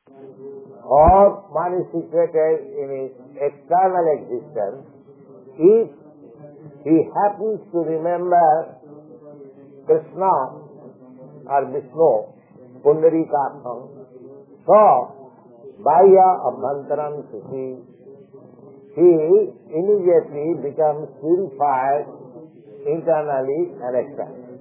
or one is situated in his external existence, if he happens to remember Krishna or Vishnu, Pundarikakham, so Bhaya Abhantaram Suchi, he immediately becomes purified internally and externally.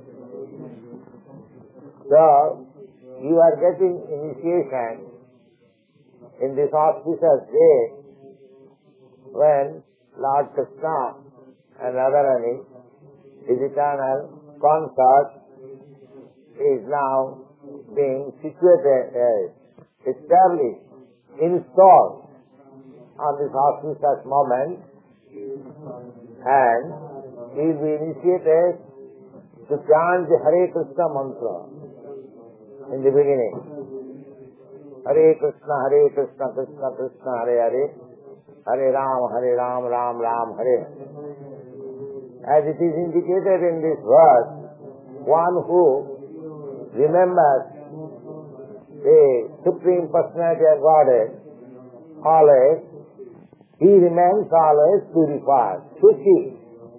So, you are getting initiation in this auspicious day when Lord Krishna and Radharani, his eternal consort, is now being situated, established, installed on this auspicious moment, and he will be initiated to chant the Hare Krishna mantra in the beginning. Hare Krishna, Krishna Krishna, Hare Hare, Hare Ram, Ram Ram, Hare Hare. As it is indicated in this verse, one who remembers the Supreme Personality of Godhead always, he remains always purified. Suchi.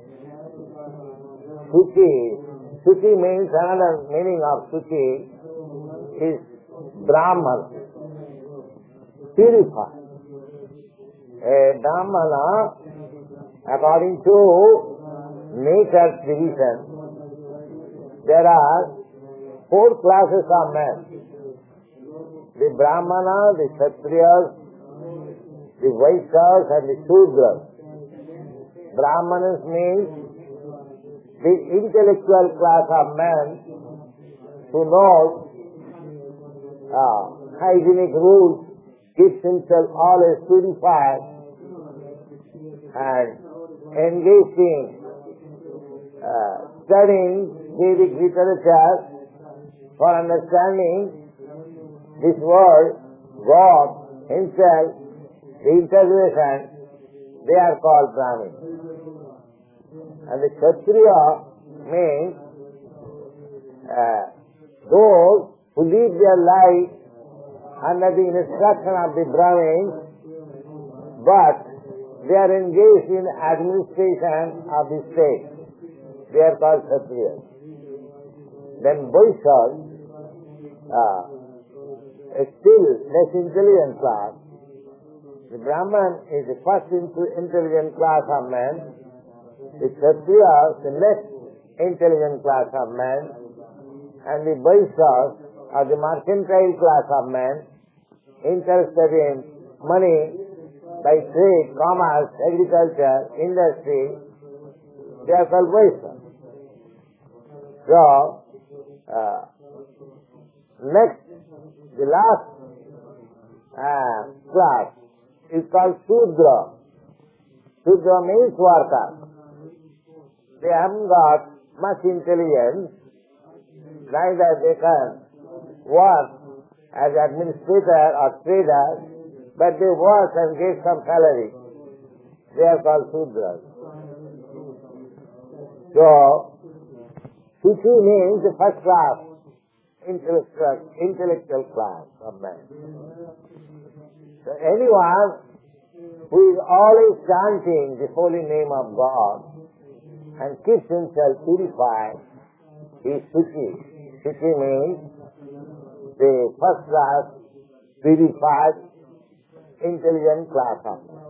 Suchi means, another meaning of Suchi is Brahman, purified. A Brahmana, according to nature's division, there are 4 classes of men. The Brahmana, the Kshatriyas, the Vaishyas and the Shudras. Brahmanas means the intellectual class of men who knows hygienic rules, keeps himself always purified and engaged in studying Vedic literature for understanding this world, God himself, the integration, they are called Brahmin. And the Kshatriya means those who live their life under the instruction of the Brahmins, but they are engaged in administration of the state. They are called Kshatriyas. Then Vaishyas, a still less intelligent class. The Brahman is the first intelligent class of men. The Kshatriyas, the less intelligent class of men. And the Vaishyas are the mercantile class of men, interested in money by trade, commerce, agriculture, industry. They are called Vaishyas. So, next, the last class is called Shudra. Shudra means worker. They haven't got much intelligence, neither they can work as administrator or trader, but they work and get some salary. They are called Shudras. So, Suchi means the first class, intellectual class of man. So anyone who is always chanting the holy name of God and keeps himself purified is Suchi. Suchi means the first class, purified, intelligent class of man.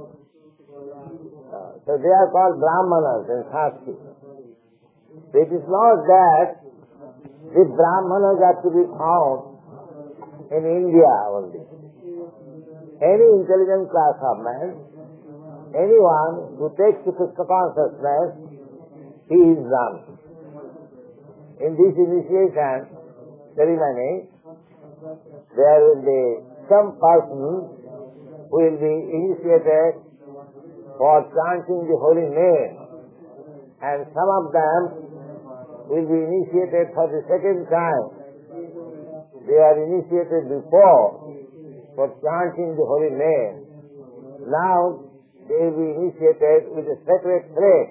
So they are called Brahmanas in Sanskrit. It is not that the Brahmanas are to be found in India only. Any intelligent class of man, anyone who takes to Krishna consciousness, he is Brahman. In this initiation ceremony, there will be some person who will be initiated for chanting the holy name, and some of them will be initiated for the second time. They are initiated before for chanting the holy name. Now they will be initiated with a sacred thread.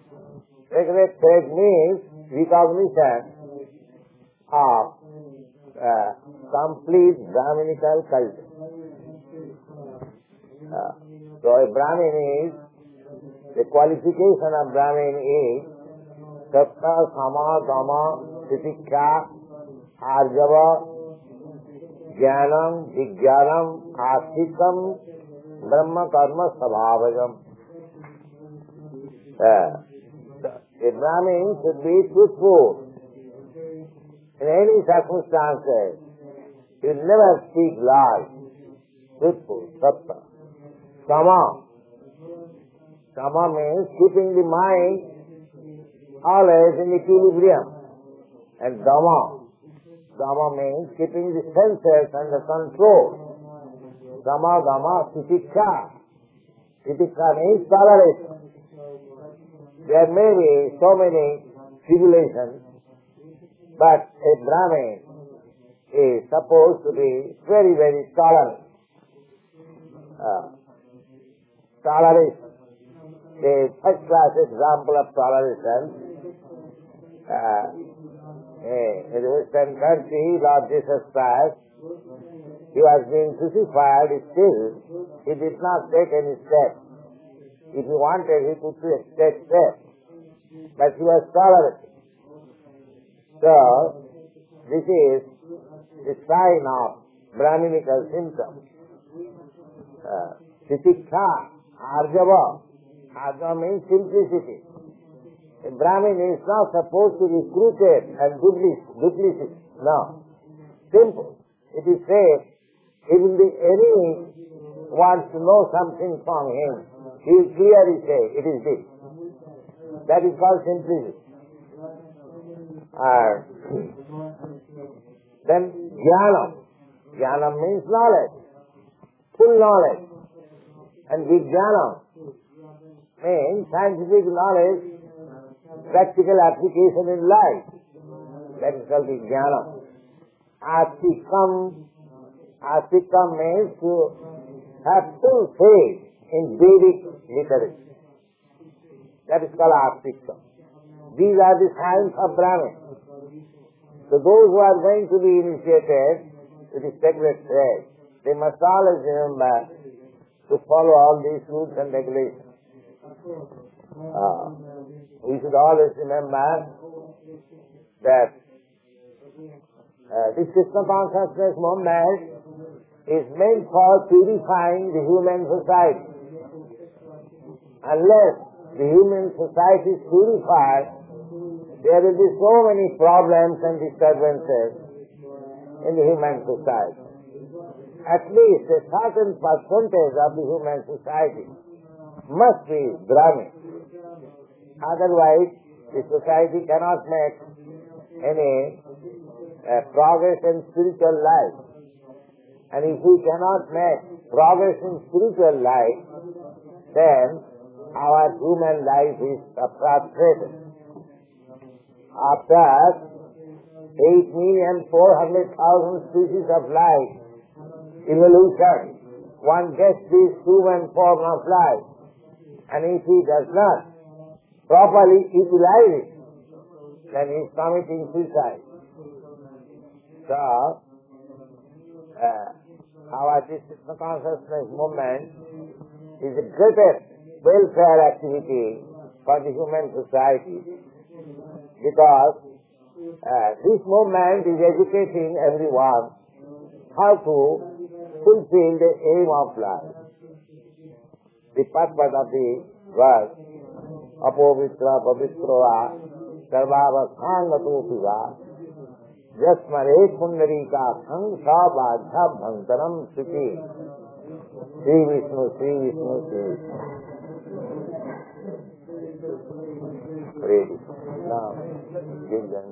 Sacred thread means recognition of complete Brahminical culture. So a Brahmin is, the qualification of Brahmin is Satta, Sama, Dama, Titikha, Arjava, Jnanam, Vijnanam, Astikam, Brahma Karma Svabhajam. A Brahmin should be truthful in any circumstances. He will never speak lies. Truthful, Satta. Sama. Sama means keeping the mind always in equilibrium. And Dhamma. Dhamma means keeping the senses under control. Dhamma, Dhamma, Titikha. Titikha means toleration. There may be so many tribulations, but a Brahmin is supposed to be very, very tolerant. Toleration. A first-class example of toleration. In the Western country, Lord Jesus Christ, he was being crucified, still he did not take any steps. If he wanted, he could take steps, but he was tolerant. So, this is the sign of Brahminical symptom. Titikha, Arjava. Arjava means simplicity. A Brahmin is not supposed to be crooked and duplicitous. No. Simple. It is said, even the enemy wants to know something from him, he will clearly say, it is this. That is called simplicity. Then Jnanam. Jnanam means knowledge. Full knowledge. And Vijnanam means scientific knowledge, practical application in life. That is called Vijnanam. Astikam. Astikam means to have full faith in Vedic literature. That is called Astikam. These are the signs of Brahmin. So those who are going to be initiated to the sacred thread, they must always remember to follow all these rules and regulations. We should always remember that this Krishna consciousness movement is meant for purifying the human society. Unless the human society is purified, there will be so many problems and disturbances in the human society. At least a certain percentage of the human society must be Brahmin. Otherwise, the society cannot make any progress in spiritual life. And if we cannot make progress in spiritual life, then our human life is frustrated. After 8,400,000 species of life evolution, one gets this human form of life. And if he does not properly utilize it, then he is committing suicide. So, our Krishna consciousness movement is the greatest welfare activity for the human society, because this movement is educating everyone how to fulfill the aim of life. The purpose of the verse, Apovitra Pavitrova Sarvavasthangatopiva Jasmare Pundarika Sangsha Bhadha Bhantaram Sriti. Sri Vishnu, Sri Vishnu, Sri Vishnu. Ready. Now, give them.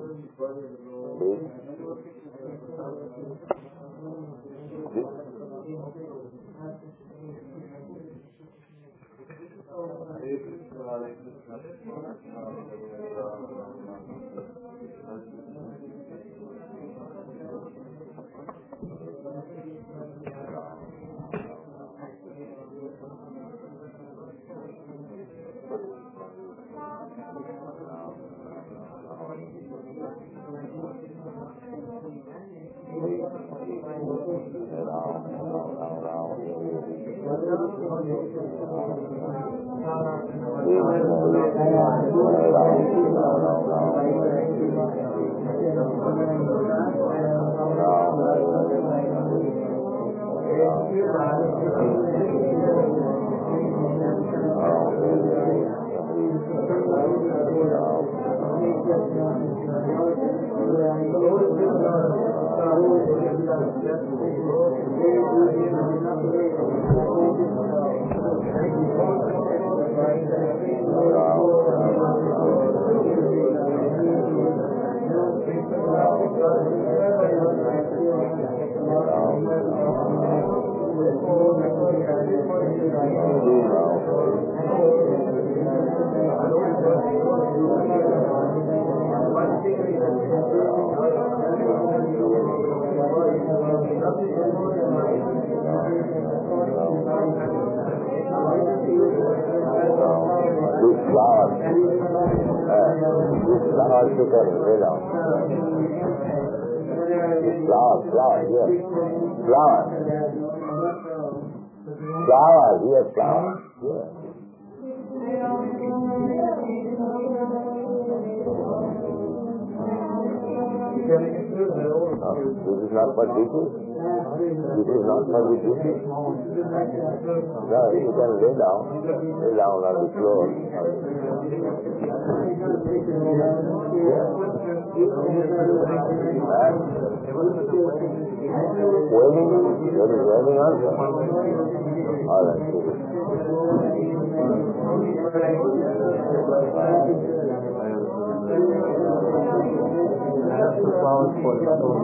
This is not for duty. This is not for the duty. No, you can lay down on the floor. Waiting? There is waiting also. All right. The flowers for the soul.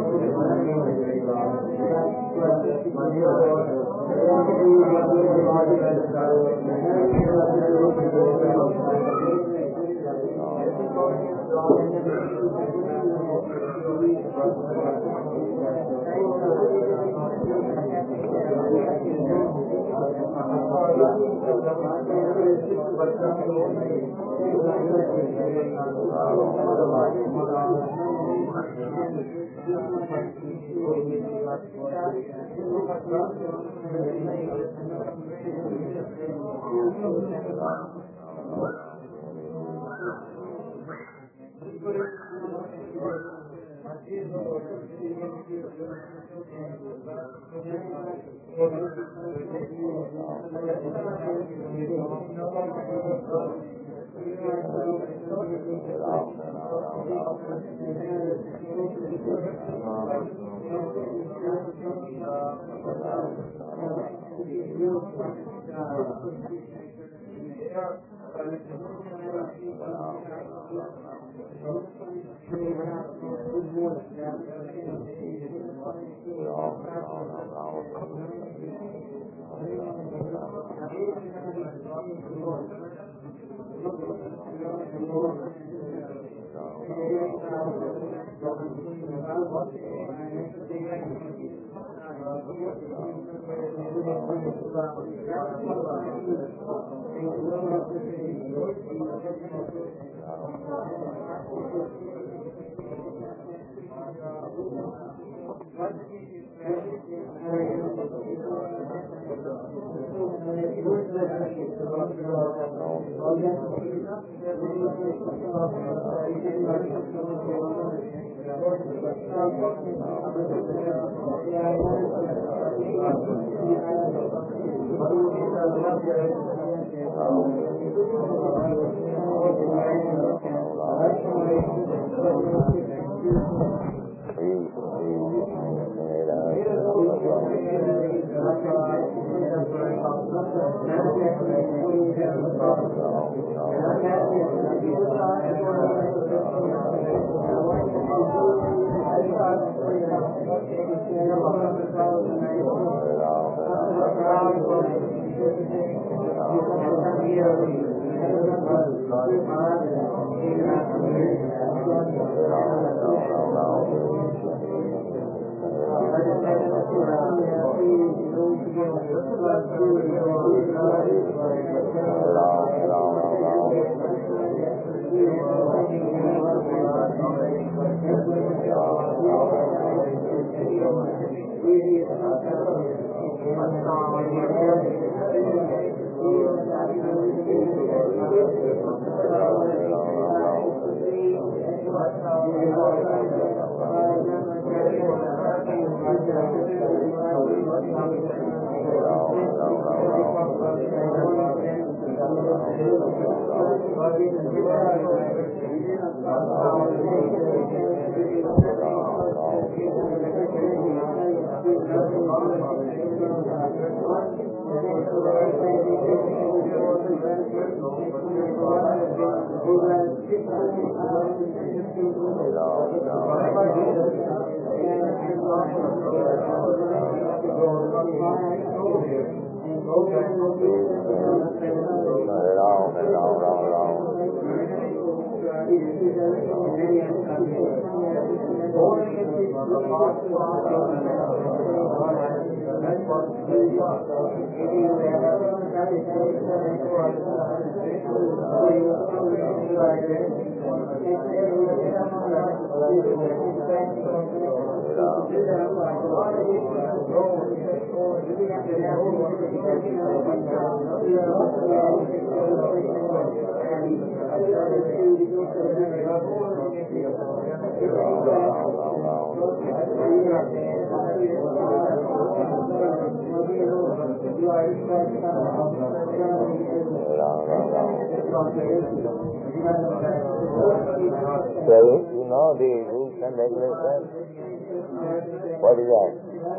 So, you know the rules and regulations? What is that?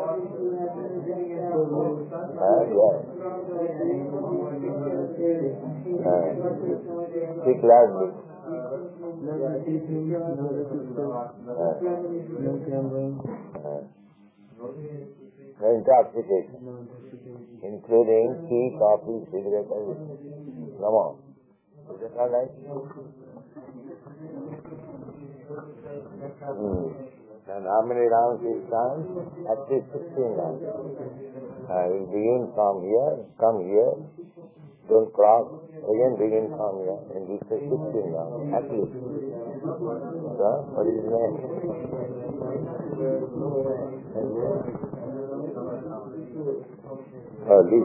Yes. Speak loudly. No intoxication, including tea, coffee, cigarette, everything. Come on. Is that all right? And how many rounds is time? At least 16 rounds. You begin from here, come here, don't cross, again begin from here, and you say 16 rounds, at least. So, what is his name? Oh, Lee.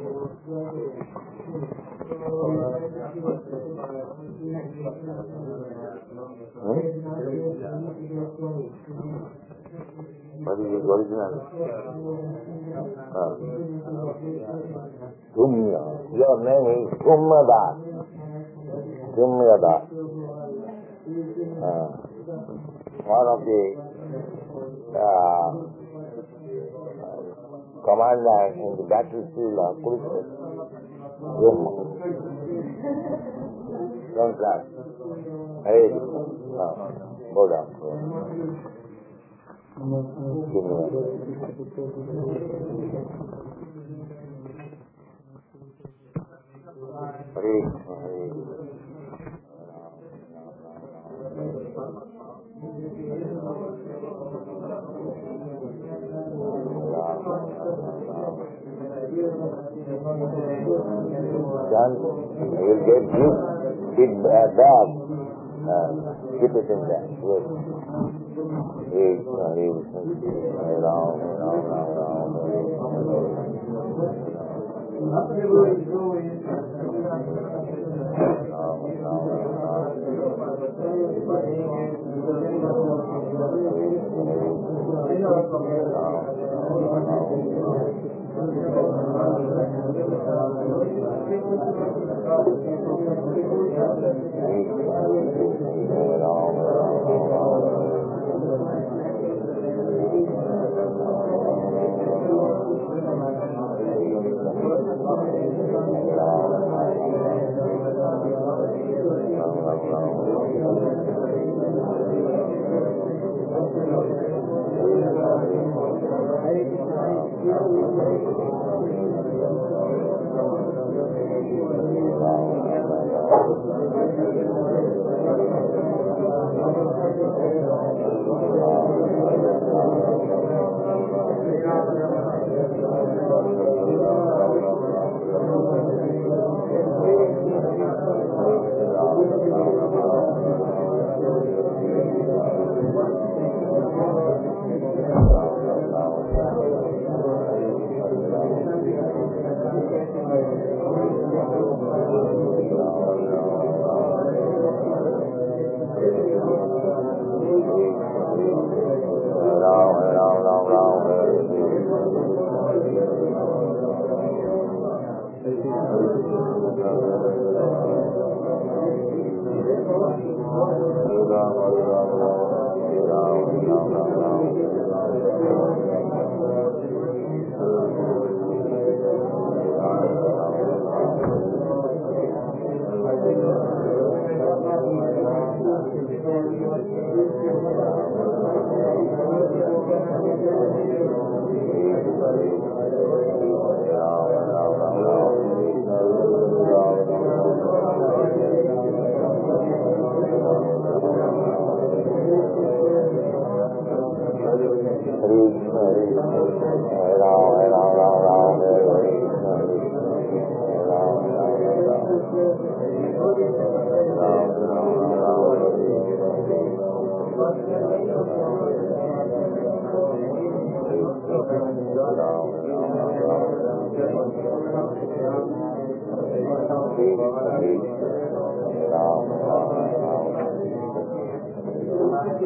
What is his original? Tumya. Your name is Tumyadas. Tumyadas. One of the commanders in the battlefield of Kurukshetra. Don't clap. Hey, go down. John, you will get big bag. Keep it in there. Yes.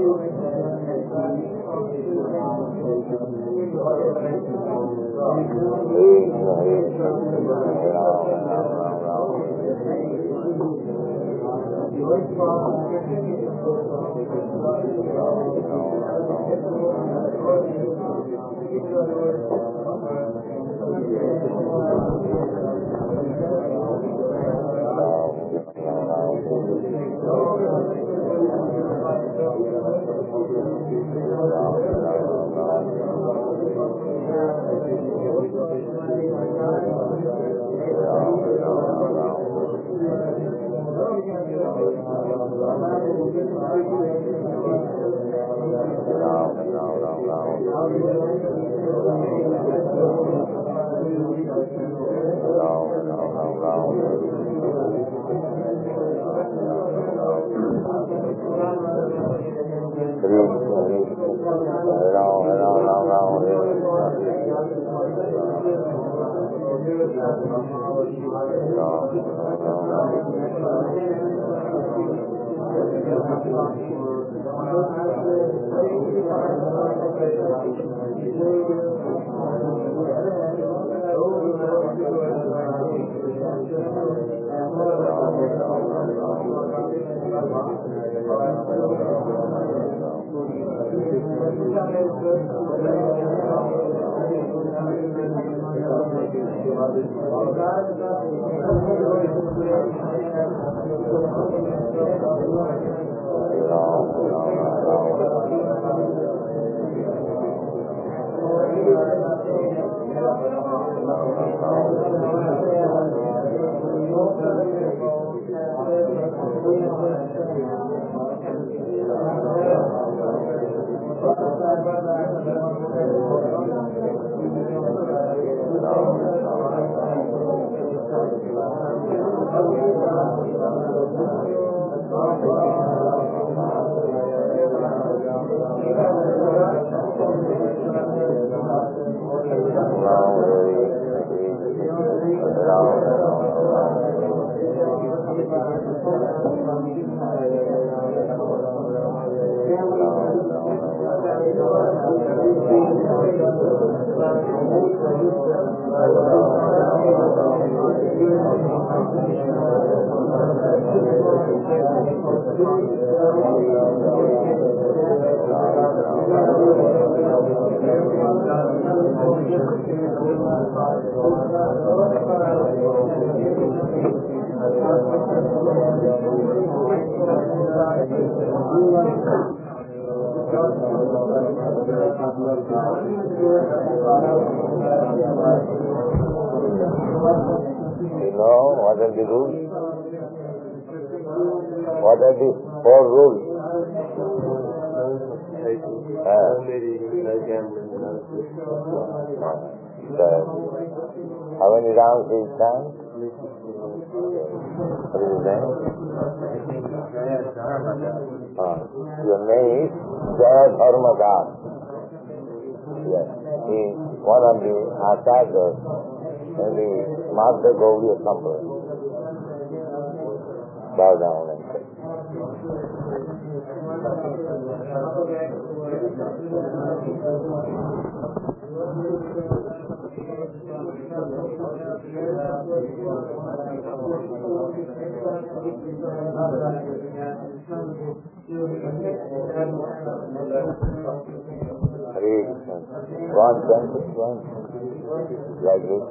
What are the rules? What are the 4 rules? How many rounds is time? What is his name? Your name is Jaya Dharmadas. Yes. He is one of the acharyas in the Madhya Gaudiya Sampradaya. Bow down and pray. Hare Krishna. One sentence, one. Like this.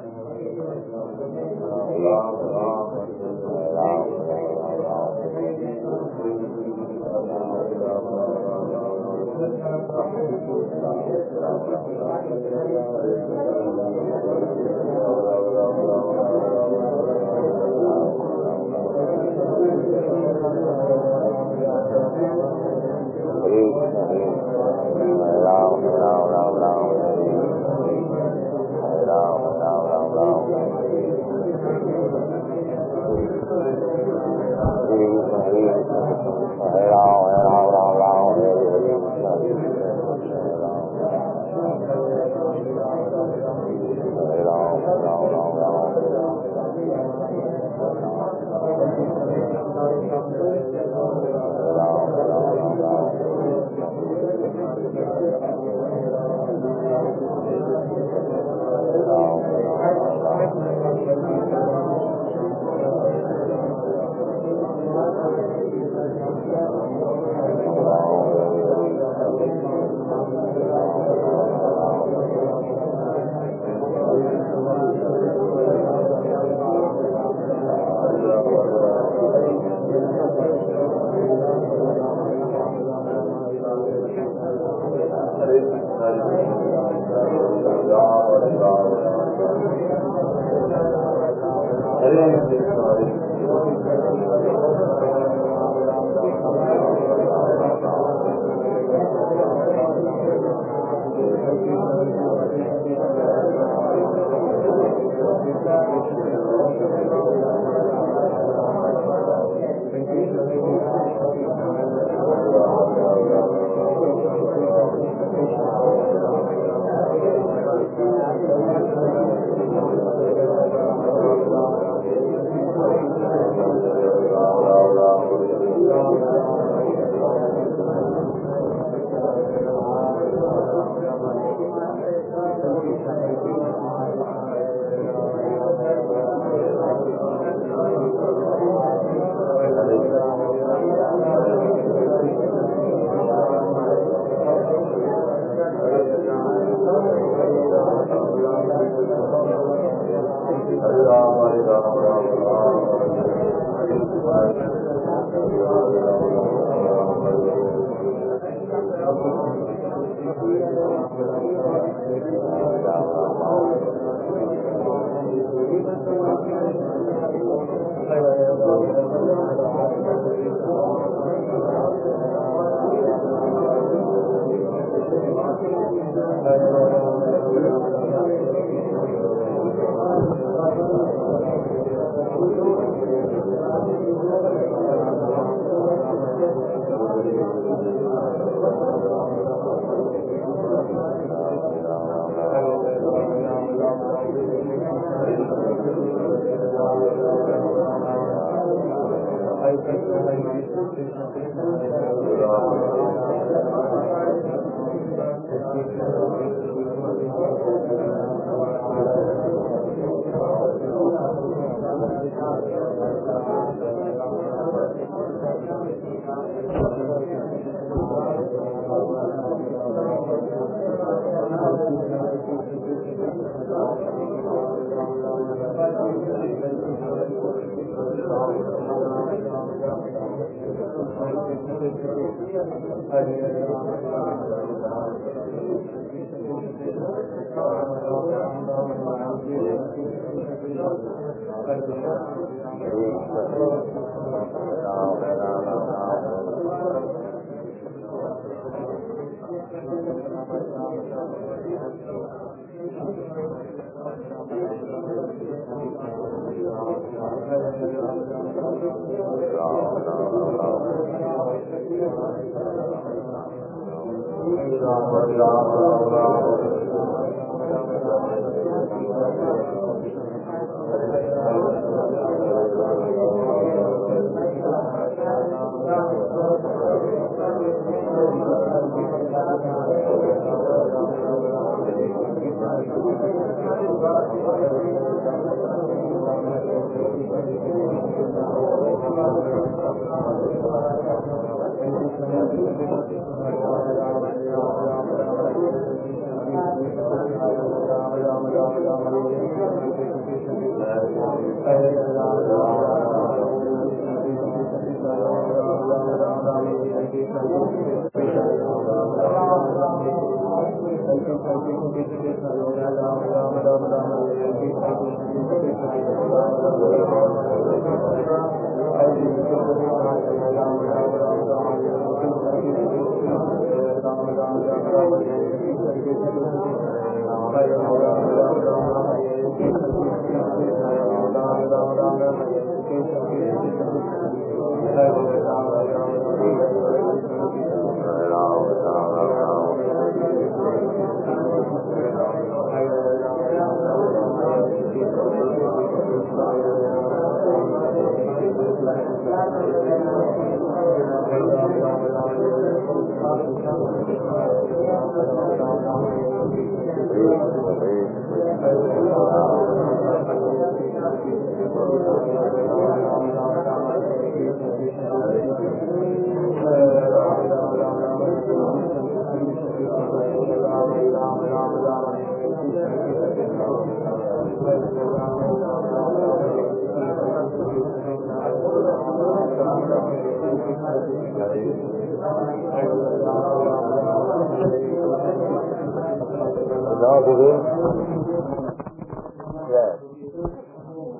Now begin. Yes.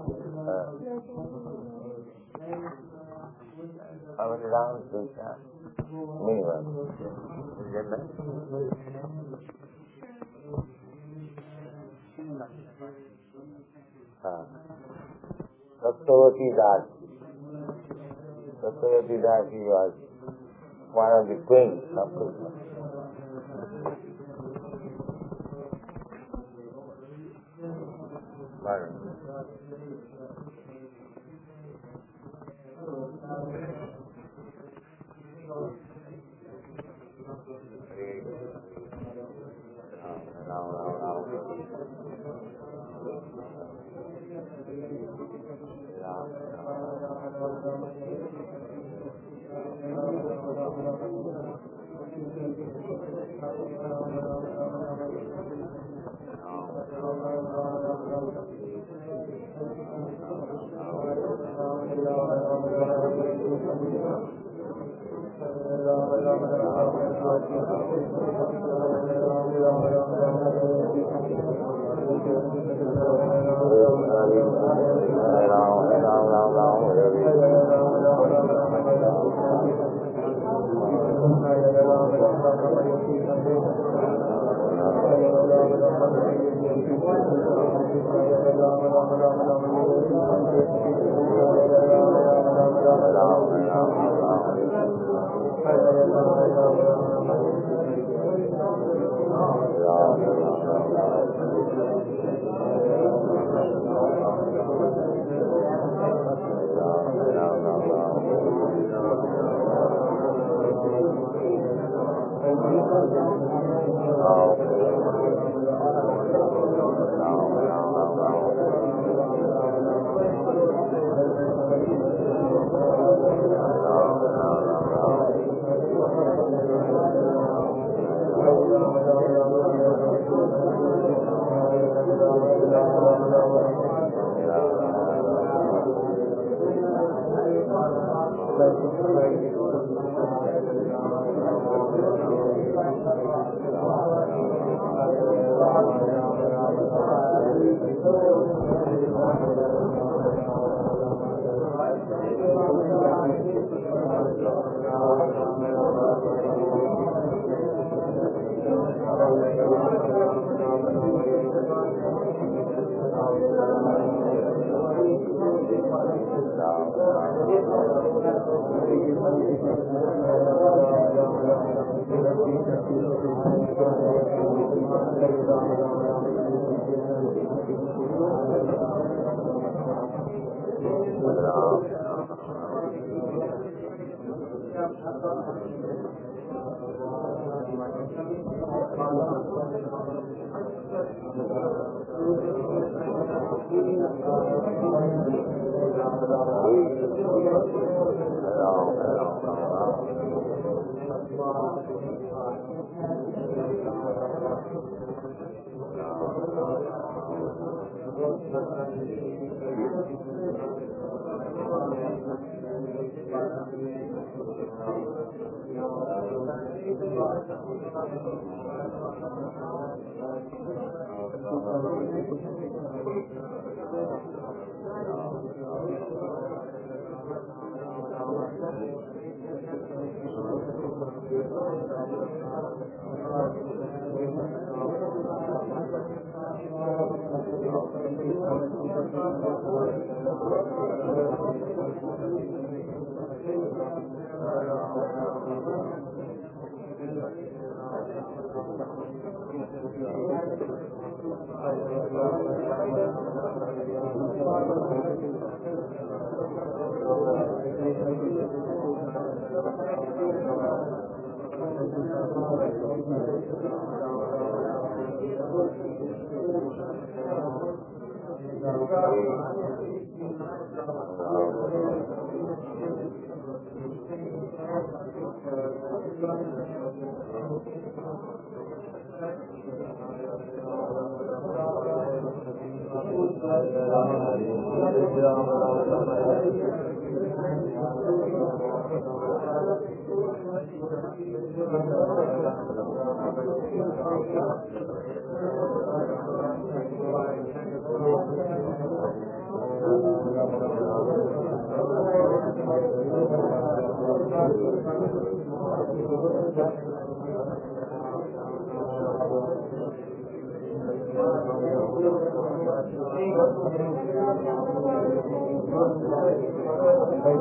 How many rounds is that? Minimum. You get that? Satyavati Das. Satyavati Das, he was one of the queens of Krishna.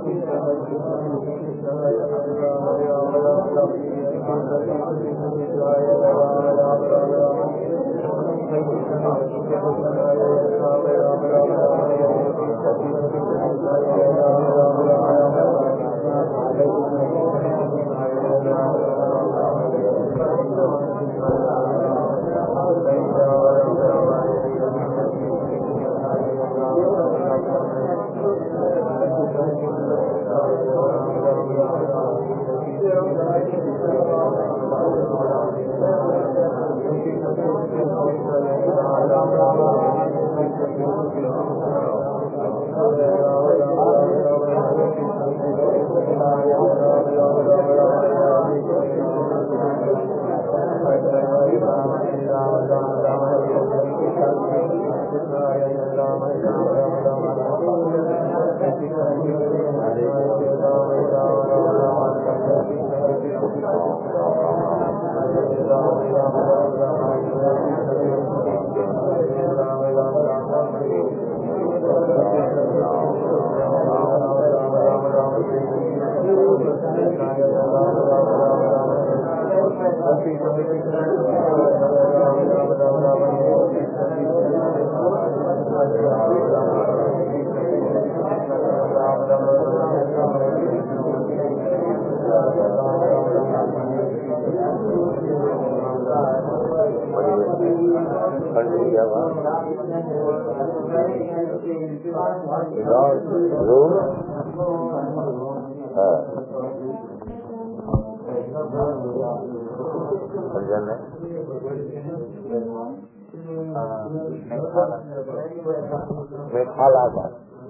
Meghalaya.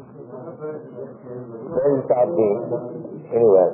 Very sad name. Anyway.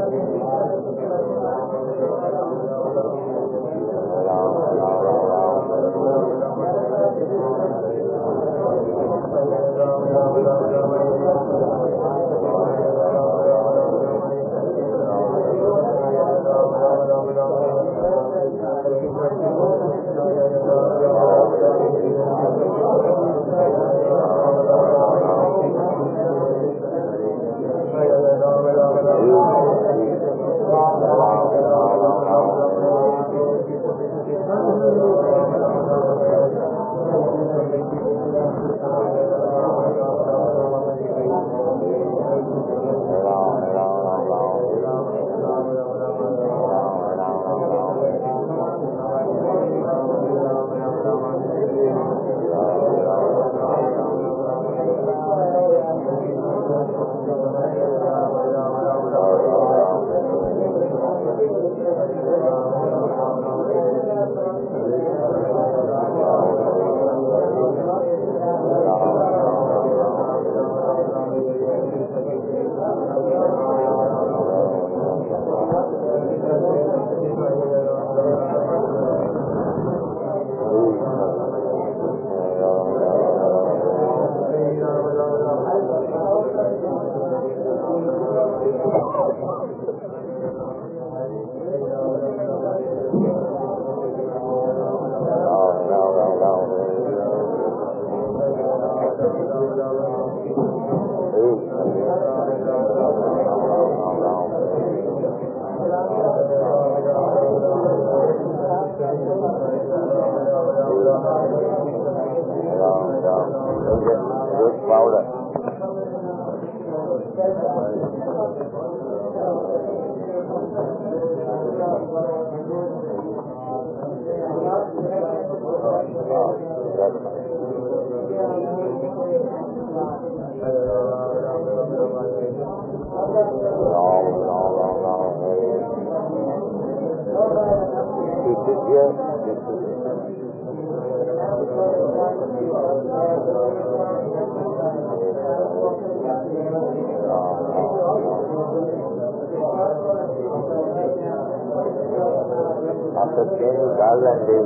After changing garland, they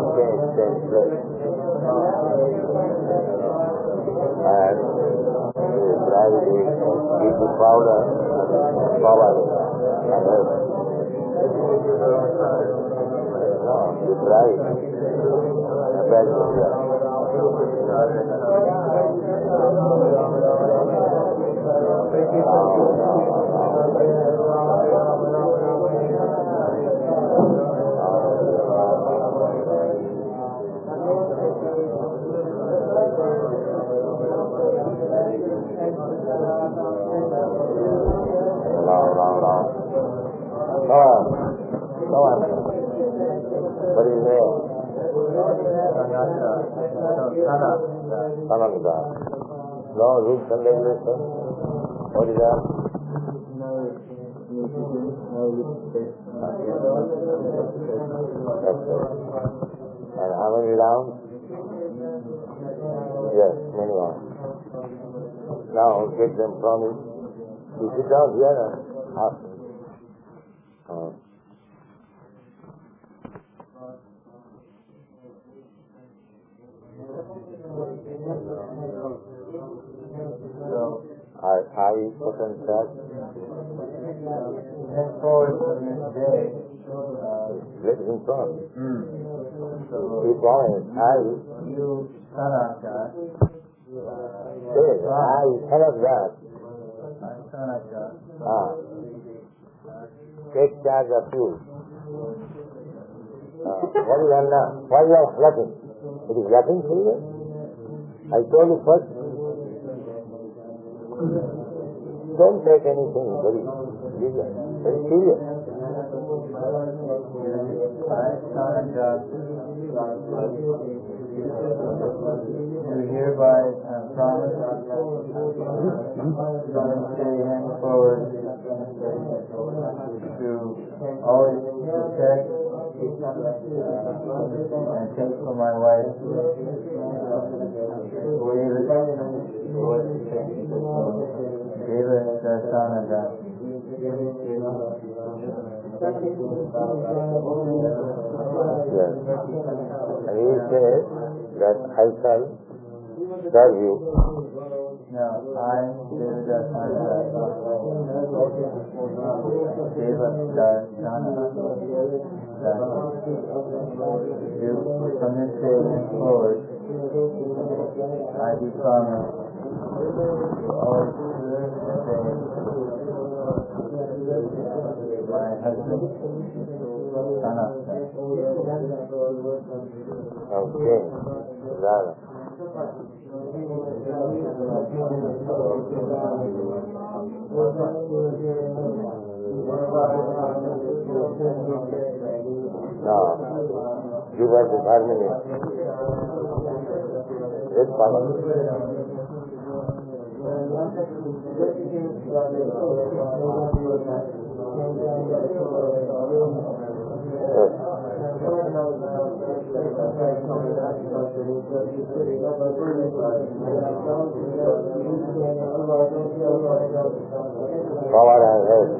change place. And they dry the powder, cover it, and help. No, they dry it. Come on. What is his name? Sananda. No, rules and regulations. What is that? That's it. And how many rounds? Yes, many rounds. Now get them from it. You sit down here and ask them. I put on that. Henceforth from this day, let him talk. Keep going. You cannot God. Say it. I cannot God. I cannot God. Take charge of you. What is Anna? Why you are flapping? It is laughing for you? I told you first. Don't take anything very serious. Very serious. I cannot God. You hereby promise from this day henceforward to always protect and take from my wife Deva Darsana. Yes. And he says that I shall serve you. Now, I, Devadarshana, you from this day forward, I do promise to always obey my husband, Sanatana. Okay. Rara. Now, give us the harmony. Let's follow. Power and head.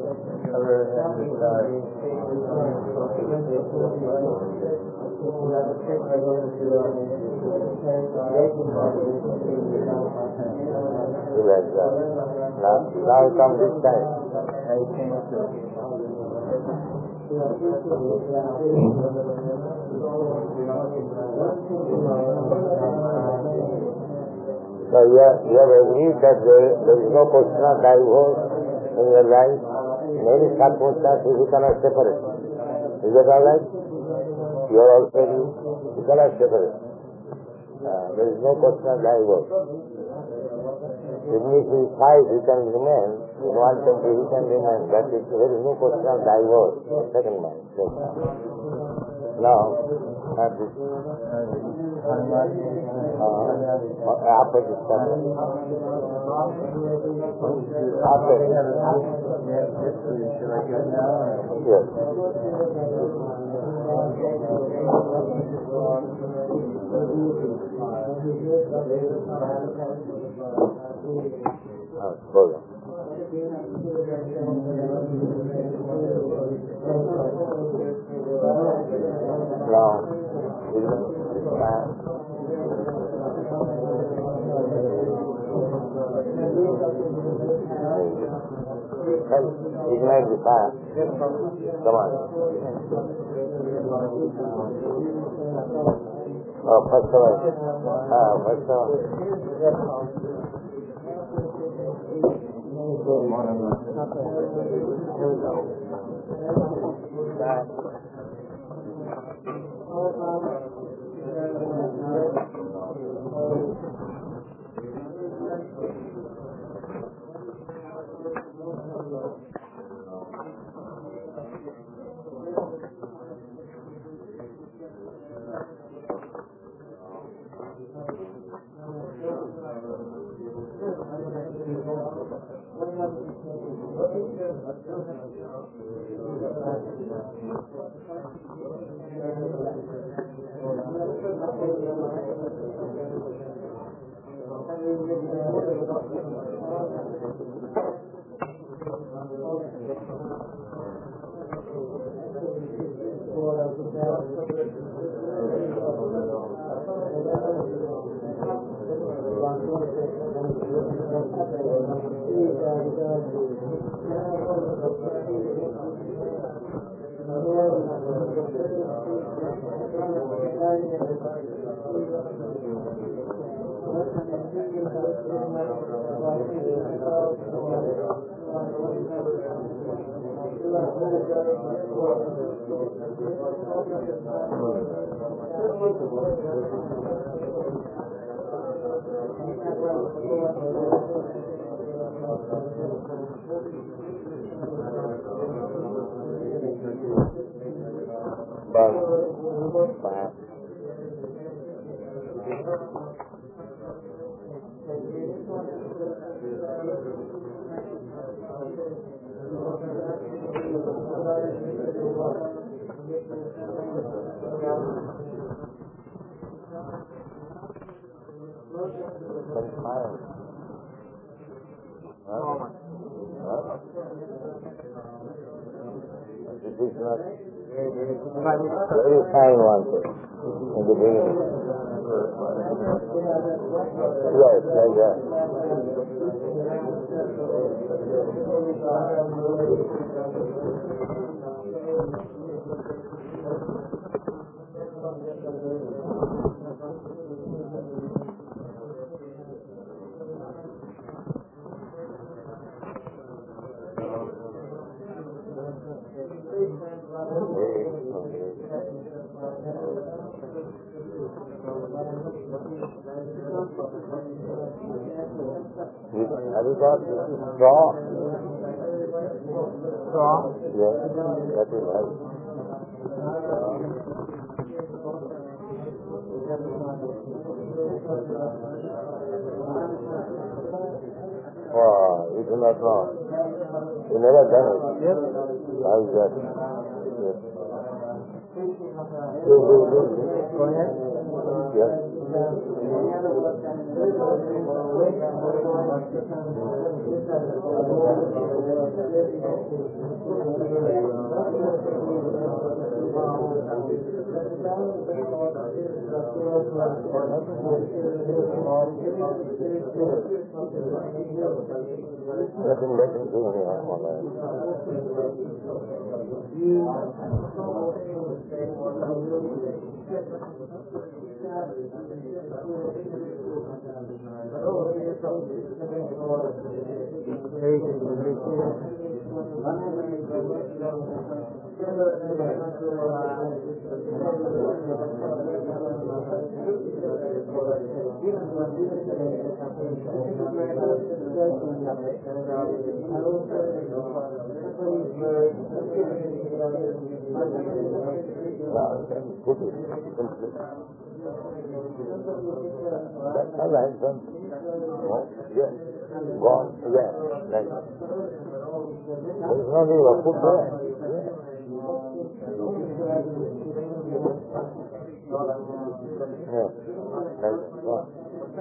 Now come this time. So you have agreed that there is no question of divorce in your life. In any circumstances you cannot separate. Is that all right? You are also agreed. You cannot separate. There is no question of divorce. Even if we fight, we can remain. In one country, we can remain. But there is no question of divorce. Second mind. Now, after this time. Yes. Hold on. Now, ignite the fire. Come on. Oh, first of all. First of all. not very fine one in the beginning. Yes, like that. Have you got straw? Straw? Yes, that is right. Oh, you do not know. You never done it. Yes. How is that? Yes. Go ahead. Yes. Nothing let him do any harm on that. Put it simply. That's how I have done. No? Yes. Gone. Yes. Like that. There is no need of put there. Yes. Yes. Like that. Gone.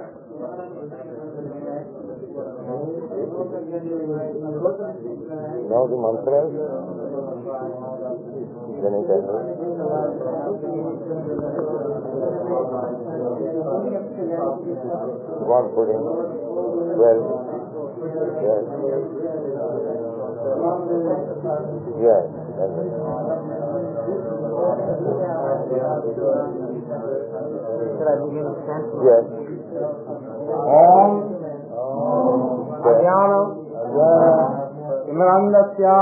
Now the mantras. Then it has one pudding, 12, yes, yes, that's it. Should I begin to chant? Yes. Om Ajnanam Imrandasya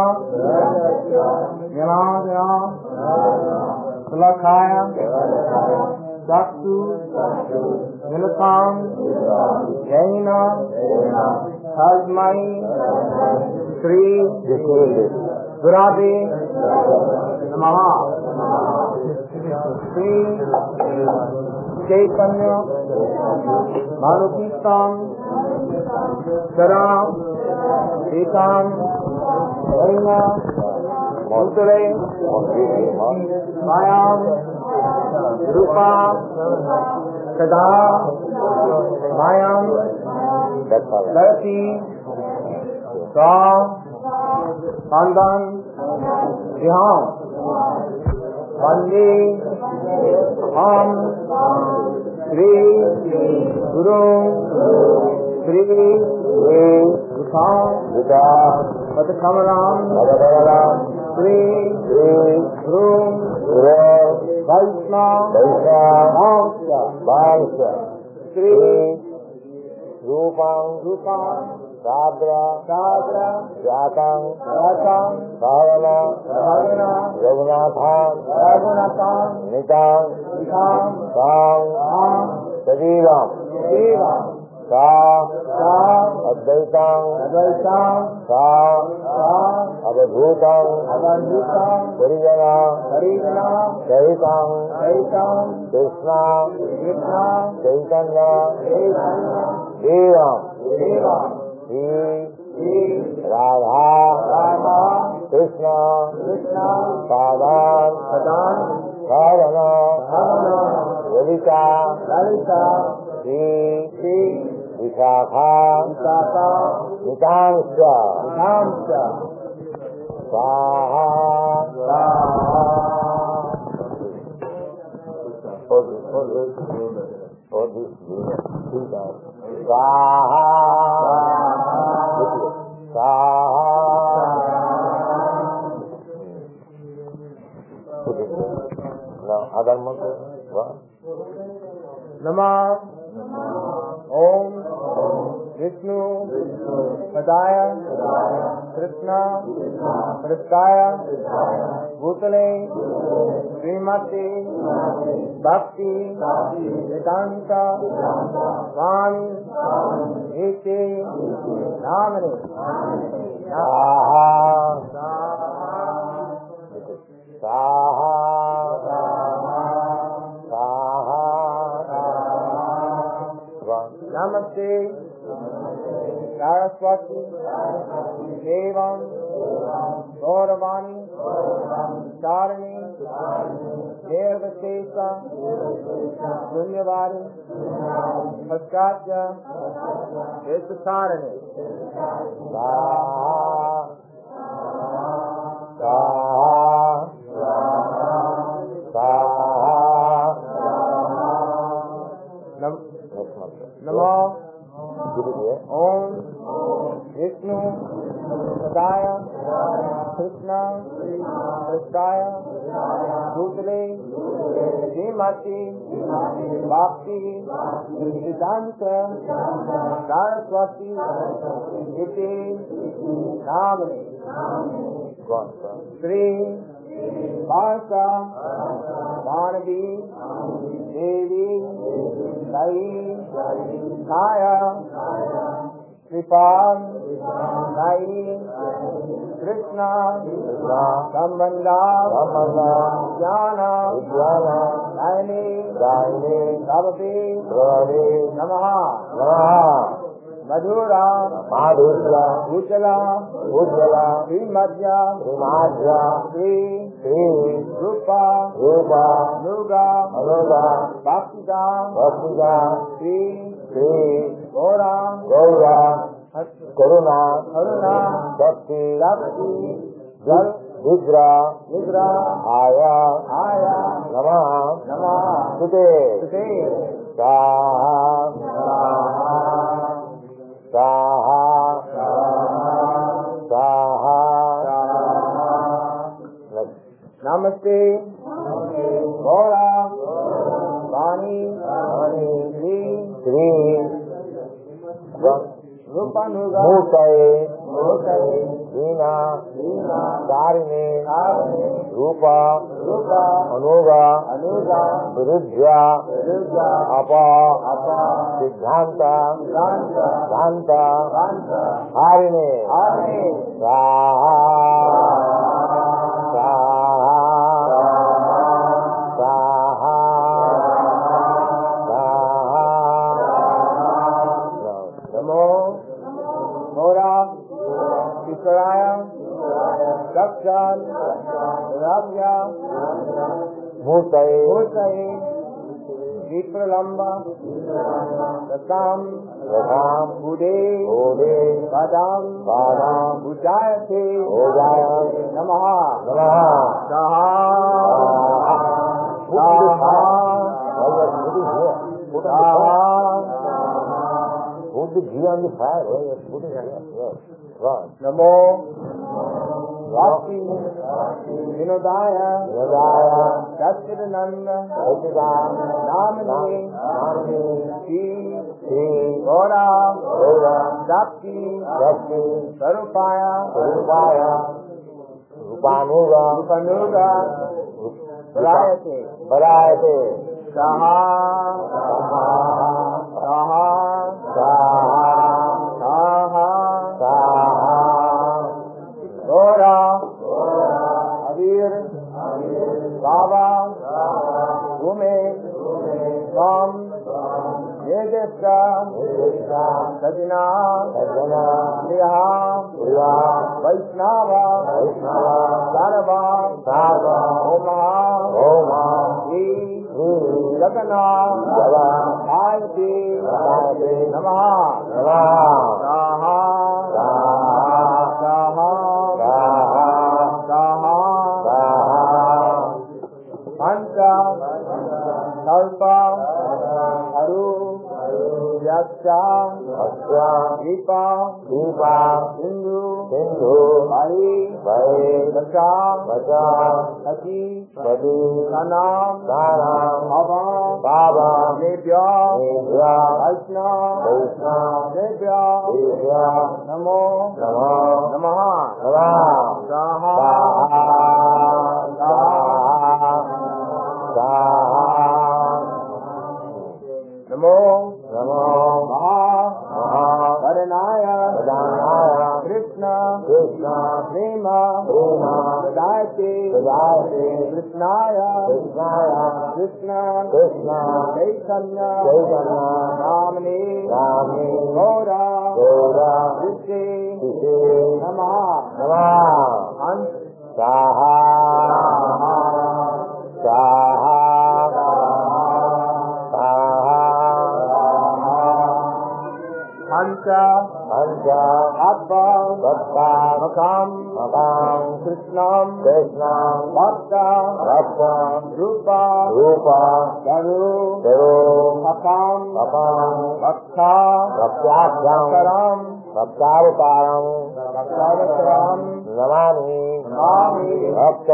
Jnanadya Sulakaya Chaksu Nilakam Jaina Tasmai Shri Gurave Namaha Shri Chaitanya Manukistam Saranam Ekam Vaina Mutare Mayam Rupa Kada Mayam Larati Sa Pandan Viham Vande Ham Shri Guru Shri Gusam Patakamaram Shri Guru Vaishnava Shri Rupam Sadra Jatang Bhavana Raghunatham Nitang Sam Sadiram Sa Advaitam Sa Abhadhutam Parijana Sahitam Krishna Chaitanya Devam Radha Krishna Sadan Bhavana Lalita Shri Vishakha Nitangsha Swaha for this year. Swaha. Swaha. Now, other mantra. नमः ओम विष्णु पदाय कृष्ण प्रस्ताय भूतले श्रीमती भक्ति वेदांत स्वामी इति नामने नमस्ते सरस्वती एवं गौरवाणी चारिणी निर्विशेष शून्यवादी पश्चात्य सारणी नमो ओम विष्णु पदाय कृष्ण प्रस्ताय भूतले श्रीमती भक्ति वेदांत सरस्वती इति नामने श्री पार्था मानवी देवी साई छाया कृपाल साई कृष्ण संबंधा ज्ञान दायिनी नमः मधुरा उज्ज्वला श्रीमध्या श्री रूपा अनुगा भक्तिदा श्री गौरा करुणा भक्ति निद्रा आया नमः सुते नमस्ते गौरा वाणी श्री रूपानुगे वीणा दारिणी रूपा अनुगा विरुद्ध्या अपा सिद्धांत हारिणी विप्रलंबा रसाम बुधे बादाम बुझायते नमः Put the ghee on the fire. Yes, put it here. Yes. Right. Namo Vati Vinodaya Satchidananda Namani Shri Gora Sakti Sarupaya Rupanuga Varayate Saha Gora Avir Baba Gume Ram Yedesha Sajna Niha Vaishnava Sarva Oma Jagana Ayati Namaha Pancha Kalpa Deepa Sindhu भाई बचा सती नाम बाबा देव्या वैष्णव देव्या नमो नमः नमो महावरणाय कृष्ण प्रेम प्रदायते कृष्णाय कृष्ण चैतन्य नामने गौरा नमः मकाम कृष्णम भक्ता रूपा तनु अकाम भक्तावतारम नमामि भक्त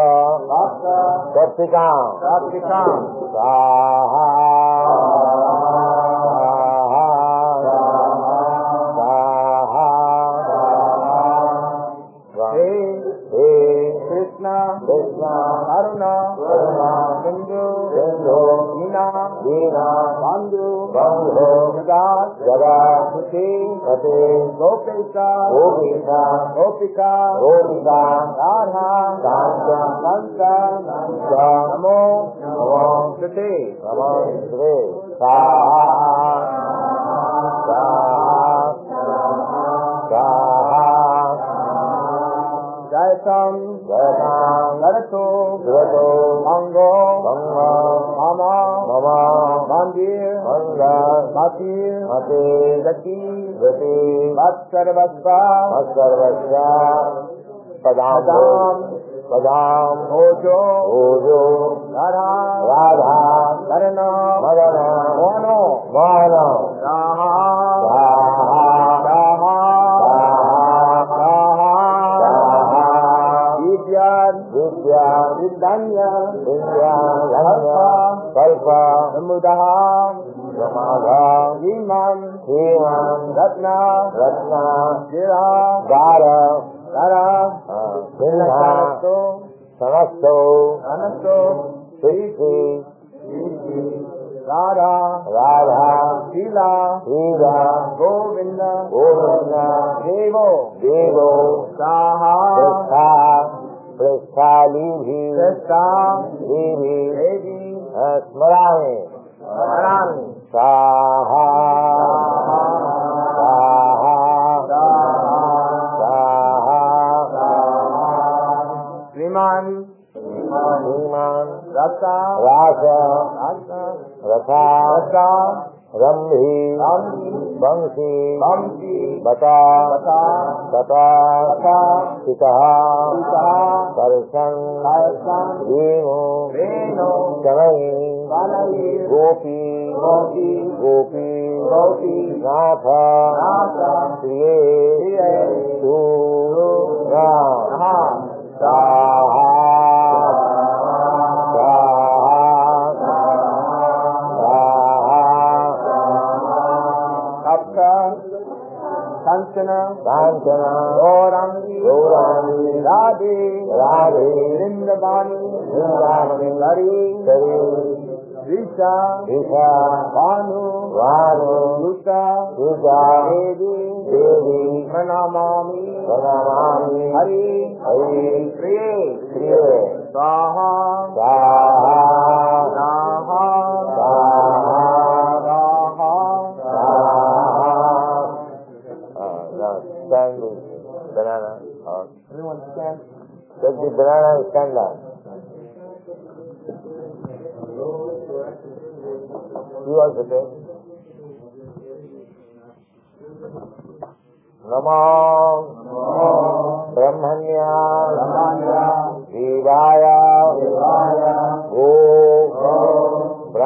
कर्तिकाम करुणा सिंधु दीना बंधु जगा गोपिका राधा नमो श्रुते जयतम गणतो अंगो मम मंदिर मति गति मत्सर्वस्व पदाम ओजो राधा करण मोहनो विद्या कल्प समुदः रत्न समस्तो राधा शीला गोविंद देवो साहा देवी स्मरामि साहा श्रीमान रसा रंभी बंसी बता पिता करसन वेणु चमई गोपी नाथ प्रिय तू कांचना गौरांगी राधे वृंदावनी हरि ऋषा भानु दुता देवी प्रणामामि हरि प्रिय स्वाहा stand with banana. Everyone stand. Take the banana and stand up. You also take. Namo Brahmanya Devaya Go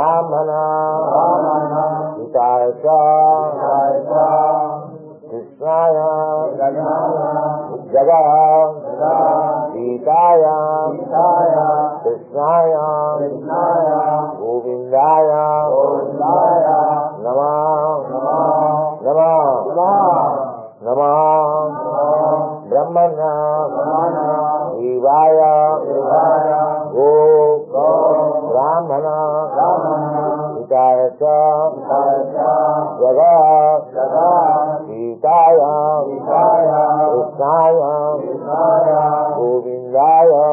Brahmana Hitaya Krishna Jagat Sitaya Krishnaya Govindaya Namah Brahmana Shivaya Go Brahmana Hidaya Jagat Sitaya Krishnaya Govindaya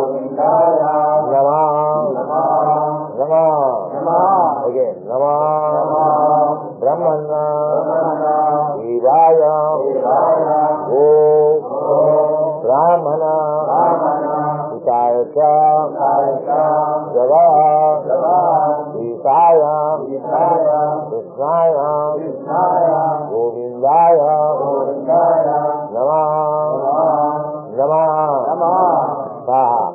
Namah again Namah Brahmana Shivaya Go Brahmana Hidaya Jagat Sitaya Krishnaya Govindaya Namah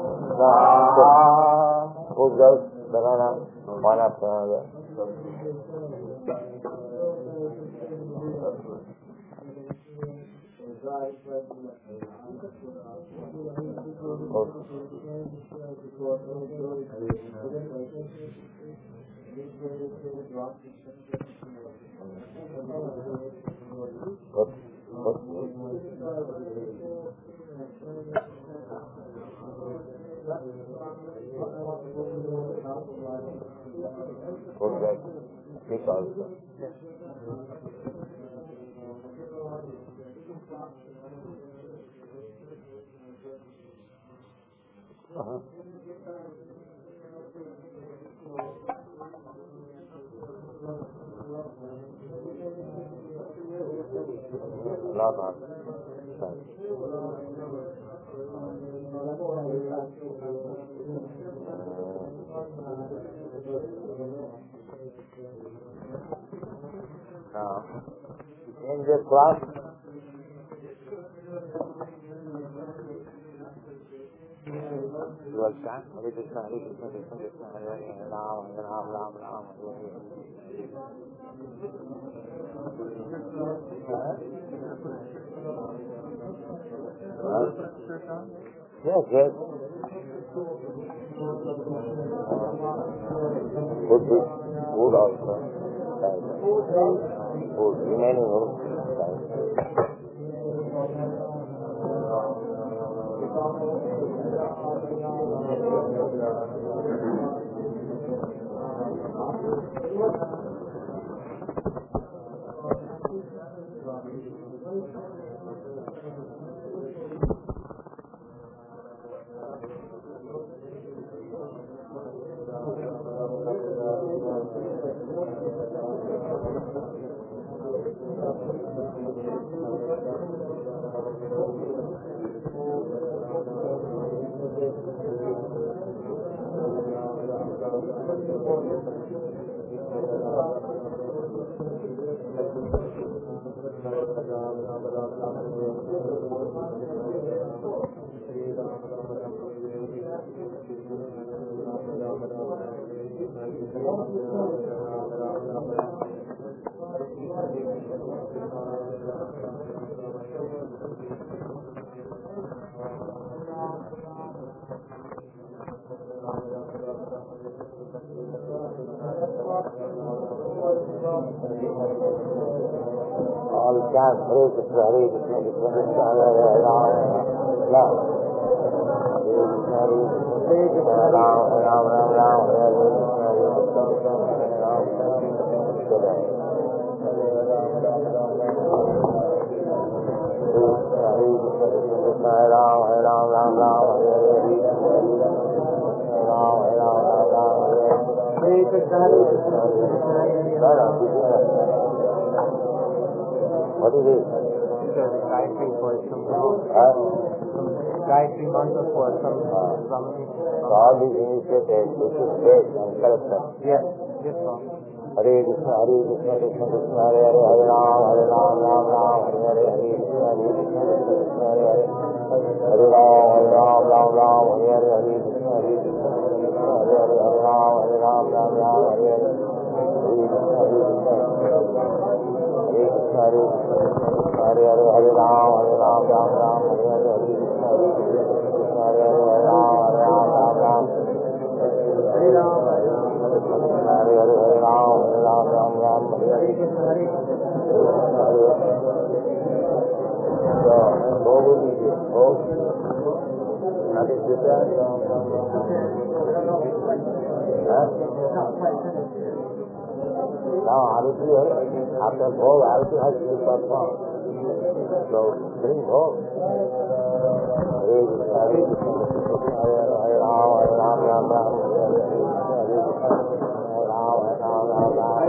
Who goes banana one after another? Good that speak also. Lama. Now, in this class, you will chant Hare Krishna, Hare Krishna, Krishna Krishna, Hare Hare, Ram, Hare Ram, Ram Ram, Hare Hare. Yes, yes. Food also. Food, remaining food. All chant Hare Krishna, Hare Krishna, Krishna Krishna, Hare Hare, Ram Ram. Hare Krishna, Ram Ram, Ram Ram, Hare Hare, Hare Krishna, Hare Ram. Hare Ram, Ram Ram, Hare Hare, Ram Ram, Ram Ram, Hare Hare Krishna, Hare Krishna, Krishna Krishna. What is it? Because the Gayatri for some Gayatri mantra for something. All these initiatives, this is based on character. Yes, this one. Hare Krishna, Krishna Krishna, Hare Hare, Hare Ram, Ram Ram, Hare Hare, Hare Krishna, Krishna Krishna, Hare Hare, Hare Ram, Ram Ram, Hare Hare, Hare Krishna, Krishna Krishna, Hare Hare, Hare Ram, Ram Ram, Hare Hare, Hare Krishna, Krishna Hare Krishna, Hare Krishna, Hare Hare, Hare Ram, Ram Ram, Hare Hare. That is different. Now Arati, after Bhog, Arati has to be performed. So bring Bhog. Hare Krishna, Hare Ram, Ram Ram, Hare Ram, Ram Ram.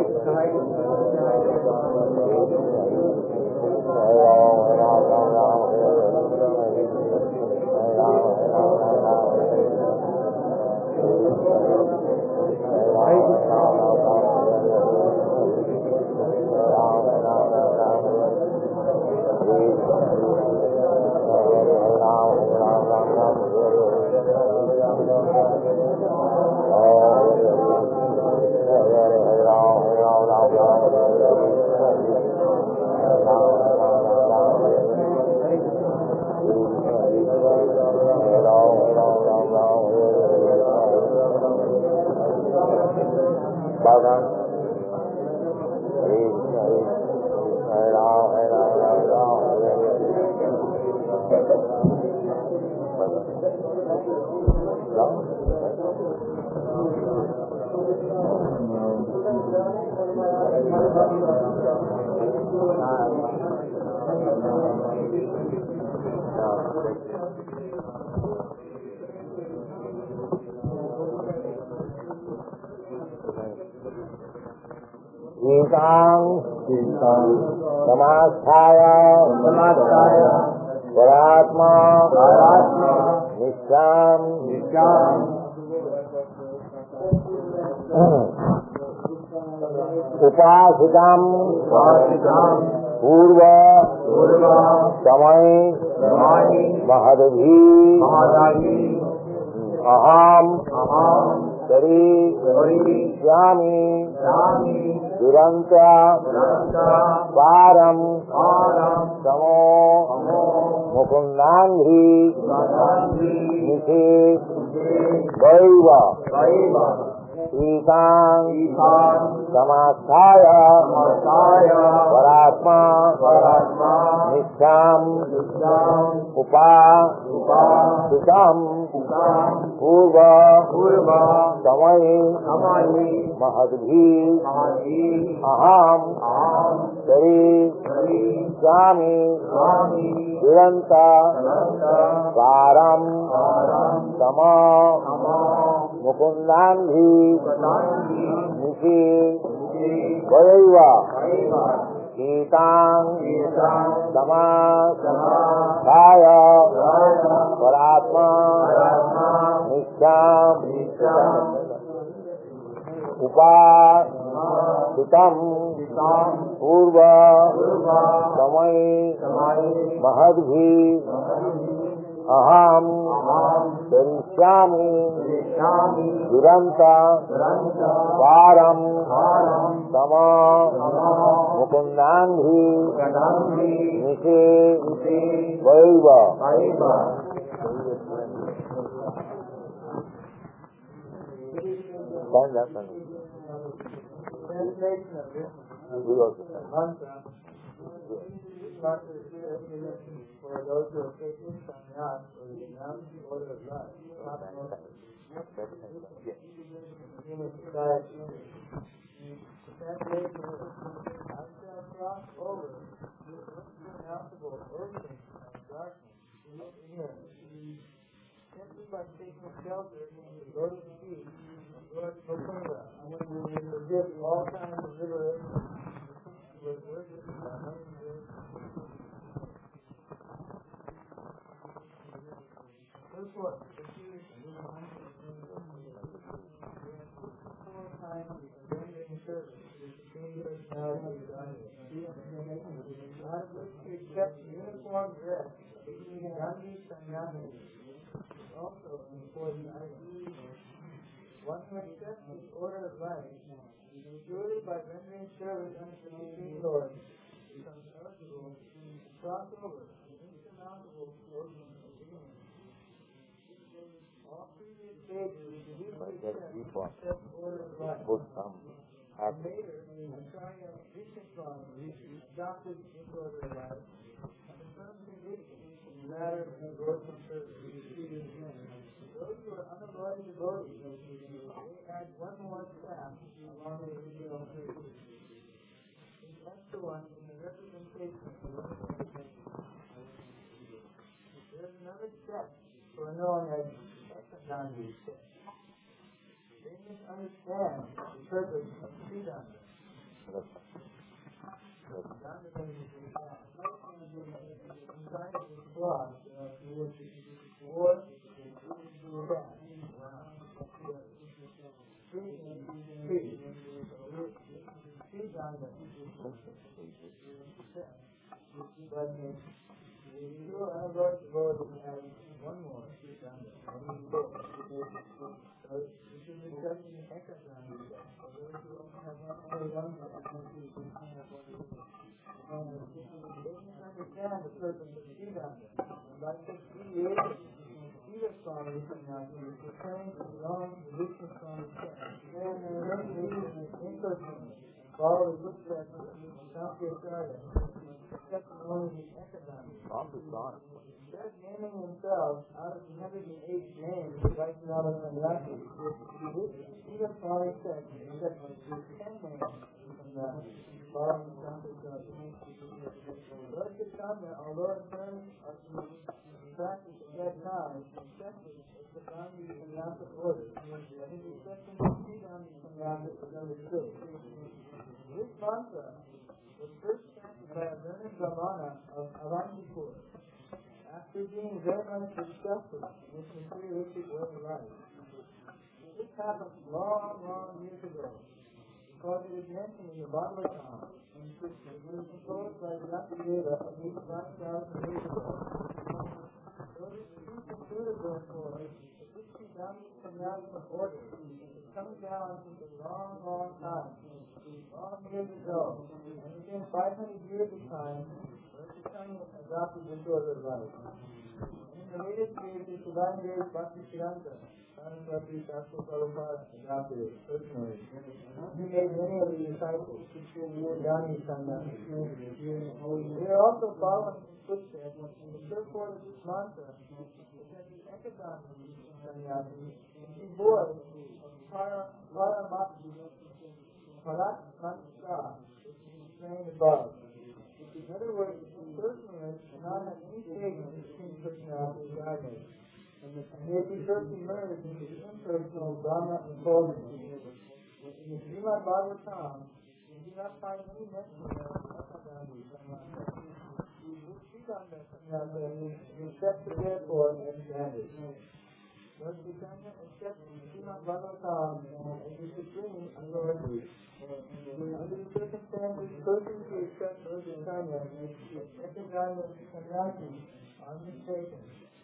Samasthaya Paratma Nisham Upasitam Purva Samay Mahadabhi Aham Sari Syami Duranta Param Samo Mukundandhi Niti Vaiva Ikan Samasthaya Paratma Nisham Upasitam Purva Samay Mahadbhi Aham Sari Syami Duranta Param Sama Mukundandhi Niti Vaiva Ikan Samasthaya Paratma Nisham Upasitam Purva Samay Mahadbhi Aham Sarishyami Duranta Param Sama Mukundandhi Niti Vaiva. Stand up and we also stand. For those who are taking sannyas or the order of life, human society, the translation is, I shall cross over this insurmountable ocean of darkness over here, simply by taking shelter in the lotus feet of Lord Gopinga. We forget all kinds of liberation with worship of except uniform dress, Gandhi sannyasi is also an important item. One who accepts this order of life, surely by rendering service unto the Supreme Lord, becomes eligible to cross over the insurmountable ocean of ignorance. All previous stages accept order of life. And later, Acharya Vishisvamana adopted this order of life. And the first condition is ladder of devotional service. Those who are unavoided devotees, they add one more staff along the original service. This extra one is a representation of the There is another step who are known as Ekadandi steps. They misunderstand the purpose of Siddhanta. Siddhanta means inside of this cloth, or Siddhanta. But you are going to go to have one more Siddhanta. So this is discussing the Ekadandi step. For those who only have one step, they misunderstand the purpose of Siddhanta. Like this deviation, Siddha Swami Sannyasi is referring to the long Vishnu Swami step. Impersonally, follow the footsteps of Sankirtaya, accepting only the Ekadandi. Instead of naming themselves out of the 108 names of Vaishnava Sannyasis, this Siddha Swami sect accepts 10 names from the following Sankirtaya. Lord Chaitanya, although in terms of the practice at that time, accepted the Gandhi Sannyasa order, and his acceptance of Siddhanta Sannyasa is understood. This mantra was first chanted by a learned Brahmana of Avantipur, after being very much successful in this materialistic way of life. This happened long years ago, because it is mentioned in the Bhagavatam, and it was composed by Vyasadeva at least 5,000 years ago. So it is to be concluded, therefore, that this Siddhanta Sannyasa order has come down since a long time, long years ago, and within 500 years of time, Lord Chaitanya adopted this order of life. And in the latest years, his divine grace Bhaktisiddhanta Saraswati Thakur Prabhupada adopted it personally. He made many of his disciples, Jnani Sannyasis. We are also following his footsteps in the purport of this mantra, that the Ekadandi Sannyasis, he bore Paramati Parat Mantra, which is explained above. In other words, personalists cannot have any stake in the Supreme Personality of Godhead, and yet he first emerged into the impersonal Brahma unfolding. In the Srimad Bhagavatam, we do not find any mention of Ekadandi Sannyasa. This Siddhanta Sannyasa is accepted therefore as standard. Lord Chaitanya accepts the Srimad Bhagavatam as the supreme authority. Under the circumstances, persons who accept Lord Chaitanya as Ekadandi Sannyasi are mistaken.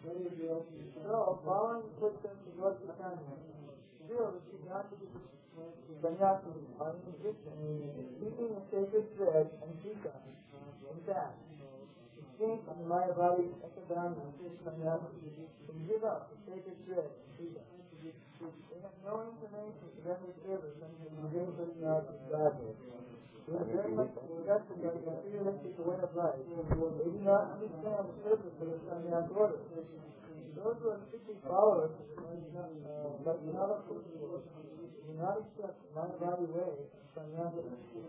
So, following the footsteps of Lord Chaitanya, still the Siddhanta Sannyasis are in existence, keeping the sacred thread and Sita intact. Distinct from the Mayavadi Ekadandi Sannyasi, can give up the sacred thread and Sita. They have no inclination to render service under the Supreme Personality of Godhead. They are very much disgusted by the materialistic way of life. They do not understand the purpose of the Sannyasa order. Those who are strictly followers of the Vaishnava principles do not accept the Mayavadi way of Sannyasa.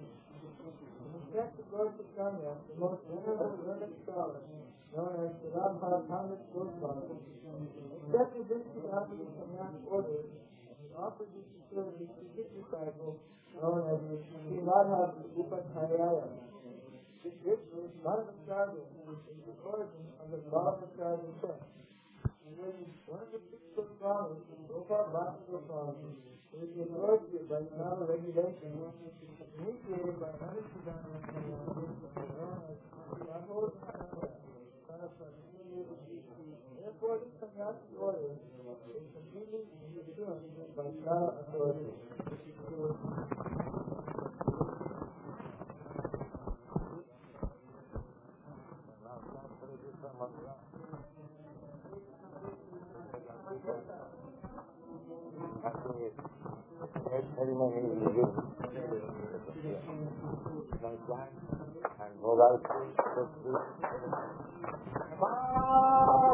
In respect to Lord Chaitanya, the most venerable learned scholar, known as Radha Pandit Goswami, accepted this Siddhanta Sannyasa order and offered this to serve his secret disciple, known as Sri Madhav Upacharya. This Madhavacharya is the origin of the Madhavacharya sect. And when one of the six Goswamis, Gopal Bhatta Goswami, who is the authority of Vaishnava regulation, initiated by another Siddhanta Sannyasi, known as Rahul Saraswati. Therefore, this Sannyasi order is completely in pursuance of Vaishnava authority. And mobile phone.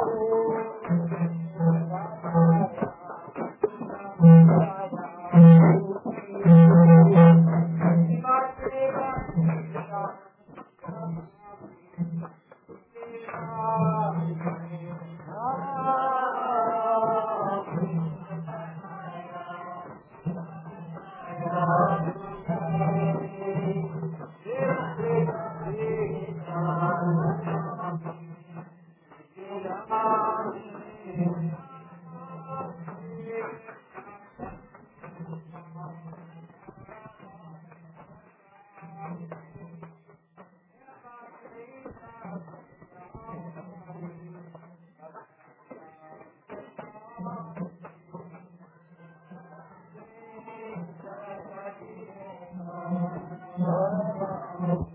Amen.